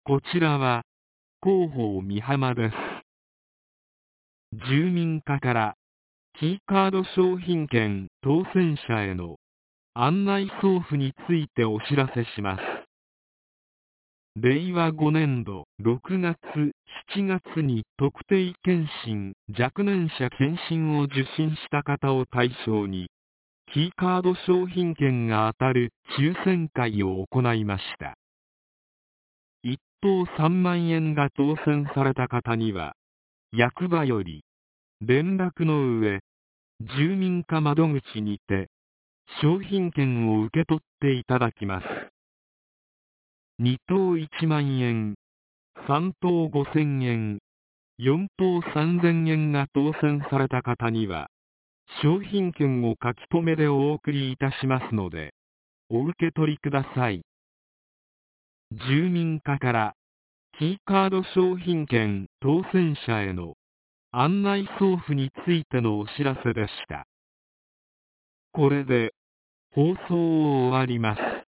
こちらは広報美浜です。住民課からキーカード商品券当選者への案内送付についてお知らせします。令和5年度6月7月に特定健診若年者健診を受診した方を対象にキーカード商品券が当たる抽選会を行いました。1等3万円が当選された方には役場より連絡の上、住民課窓口にて商品券を受け取っていただきます。2等1万円、3等5000円、4等3000円が当選された方には商品券を書き留めでお送りいたしますのでお受け取りください。住民課からキーカード商品券当選者への案内送付についてのお知らせでした。これで放送を終わります。